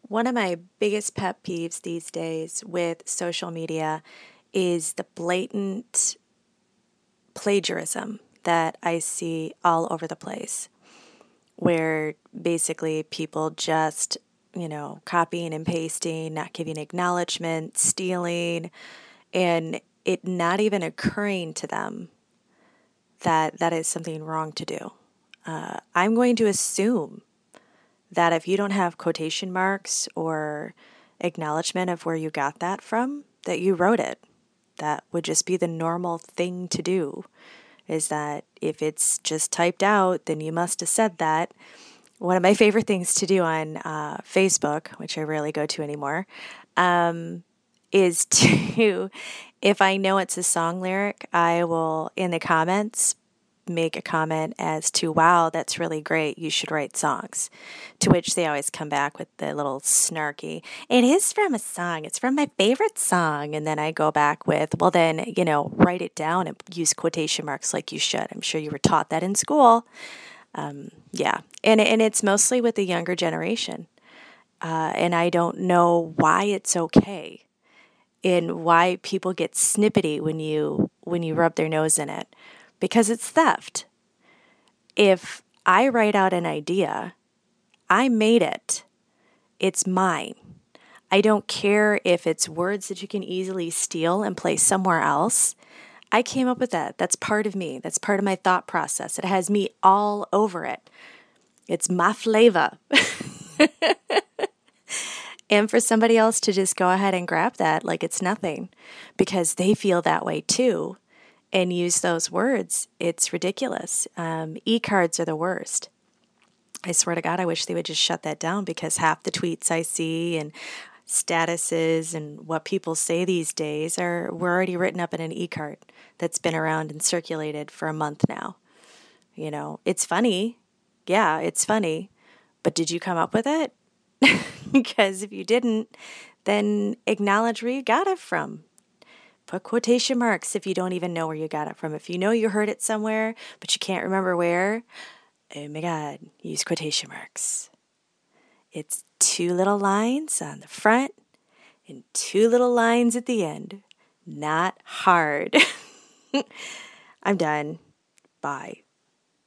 One of my biggest pet peeves these days with social media is the blatant plagiarism that I see all over the place, where basically people just, copying and pasting, not giving acknowledgement, stealing, and it not even occurring to them that that is something wrong to do. I'm going to assume that if you don't have quotation marks or acknowledgement of where you got that from, that you wrote it. That would just be the normal thing to do, is that if it's just typed out, then you must have said that. One of my favorite things to do on Facebook, which I rarely go to anymore, is to, if I know it's a song lyric, I will, in the comments, make a comment as to, wow, that's really great. You should write songs. To which they always come back with the little snarky, it is from a song. It's from my favorite song. And then I go back with, well, then, write it down and use quotation marks like you should. I'm sure you were taught that in school. Yeah. And it's mostly with the younger generation. And I don't know why it's okay and why people get snippety when you rub their nose in it. Because it's theft. If I write out an idea, I made it. It's mine. I don't care if it's words that you can easily steal and place somewhere else. I came up with that. That's part of me. That's part of my thought process. It has me all over it. It's my flavor. And for somebody else to just go ahead and grab that like it's nothing because they feel that way too, and use those words, it's ridiculous. E-cards are the worst. I swear to God, I wish they would just shut that down, because half the tweets I see and statuses and what people say these days were already written up in an e-card that's been around and circulated for a month now. It's funny. Yeah, it's funny. But did you come up with it? Because if you didn't, then acknowledge where you got it from. Put quotation marks if you don't even know where you got it from. If you know you heard it somewhere, but you can't remember where, oh my God, use quotation marks. It's 2 little lines on the front and 2 little lines at the end. Not hard. I'm done. Bye.